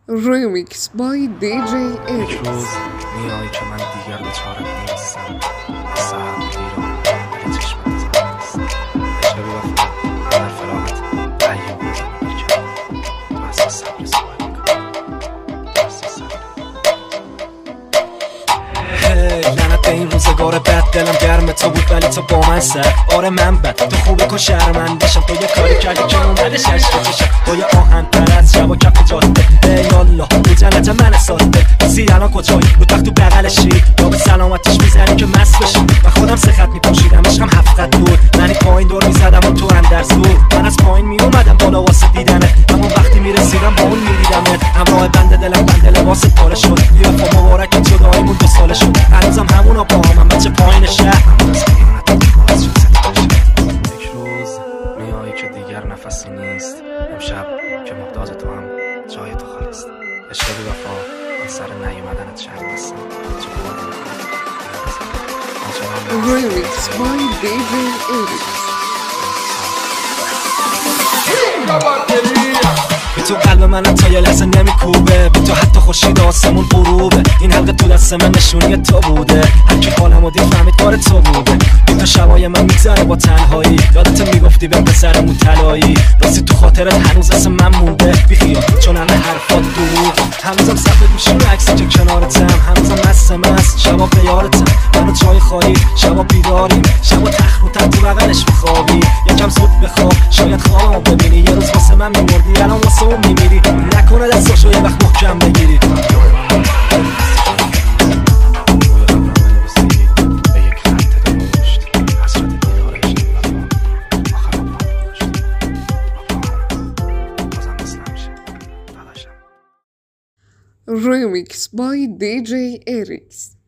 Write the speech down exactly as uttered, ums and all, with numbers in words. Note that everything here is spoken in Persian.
Remix by دی جی یک Erics. روز میایی که من دیگر به چارت نیستم. سرد بیرون ولی چشمت زرد است. عشق بی وفا در فراغت ایام بودم میکرد. تو از این صبر سوال میکنم از این صبر. هی لعنت به این روزگار بد، دلم گرم تو بود ولی تو با من سر. آره من بد، تو خوبه کن شرمندشم. تو یه کاری کردی که اومده ششت بکشم. تو یه آهن پرست شب و کف جاده. ای الله تو جنت من ساده. کسی الان کجایی؟ رو تخت تو بغلشی یا به سلامتش میزنی که مست بشی؟ من خودم سه خط میپوشیدم عشقم هفت خط دور. من پایین دور میزدم و تو اندر زور. من از پایین میومدم بالا واسه دیدنه، اما وقتی میرسیدم با اون میدیدمت. همراه بنده دلم بنده لباس پاره شد. یه وفا مبارک جداییمون دو ساله شد. هنوزم همونا با هم بچه پایین شهر. یک روز میایی که دیگر نفسی نیست. امشب که محتاج تو هم جای تو خالیست. عشق بی وفا من سر نیومدنت شرط بستم. چه بردی Remix by دی جی Erics. بی تو قلب منم تا یه لحظه نمیکوبه. بی تو حتی خورشید آسمون غروبه. این حلقه تو دست من نشونی تو بوده. هر کی حالمو دید فهمید کار تو بوده. بی تو شبای من میگذره با تنهایی. یادت میگفتی به پسرمون طلایی. راستی تو خاطرت هنوز اسم من مونده. بی خیال چون همه حرفات دروغ. هنوزم صفت میشونه عکسی که کنارتم. هنوزم مست مست شبا به یارتم. منو جای خالی شبا بیداریم. شبا تخت رو تن تو بغلش میخوابی. یکم زود بخواب شاید خوابمو ببینی. یه روز واسه من میمردی الان واسه اون میمیری. نکنه دستاشو یه وقت محکم بگیری. Remix by دی جی Erics.